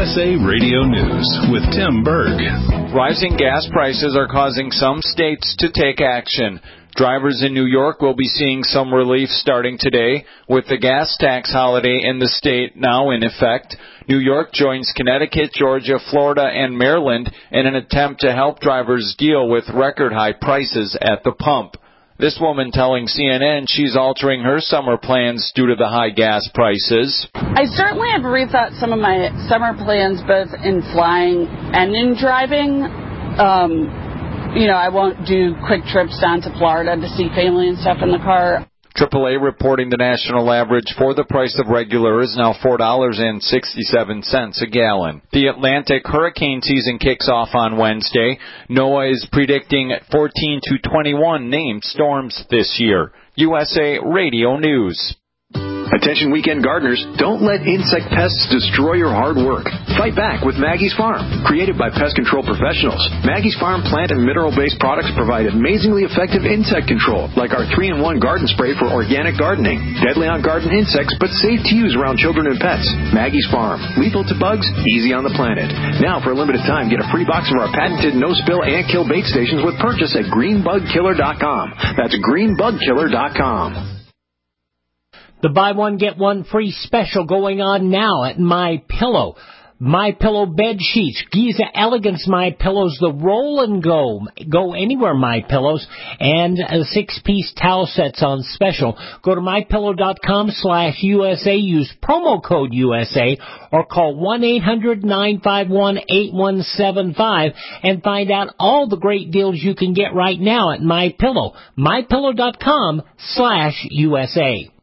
USA Radio News with Tim Berg. Rising gas prices are causing some states to take action. Drivers in New York will be seeing some relief starting today, with the gas tax holiday in the state now in effect. New York joins Connecticut, Georgia, Florida, and Maryland in an attempt to help drivers deal with record-high prices at the pump. This woman telling CNN she's altering her summer plans due to the high gas prices. I certainly have rethought some of my summer plans, both in flying and in driving. I won't do quick trips down to Florida to see family and stuff in the car. AAA reporting the national average for the price of regular is now $4.67 a gallon. The Atlantic hurricane season kicks off on Wednesday. NOAA is predicting 14 to 21 named storms this year. USA Radio News. Attention weekend gardeners, don't let insect pests destroy your hard work. Fight back with Maggie's Farm. Created by pest control professionals, Maggie's Farm plant and mineral-based products provide amazingly effective insect control, like our 3-in-1 garden spray for organic gardening. Deadly on garden insects, but safe to use around children and pets. Maggie's Farm. Lethal to bugs, easy on the planet. Now, for a limited time, get a free box of our patented no-spill ant kill bait stations with purchase at greenbugkiller.com. That's greenbugkiller.com. The buy one, get one free special going on now at MyPillow. MyPillow bed sheets, Giza Elegance MyPillows, the roll and go anywhere MyPillows, and 6-piece towel sets on special. Go to mypillow.com/USA, use promo code USA, or call 1-800-951-8175 and find out all the great deals you can get right now at MyPillow. mypillow.com/USA.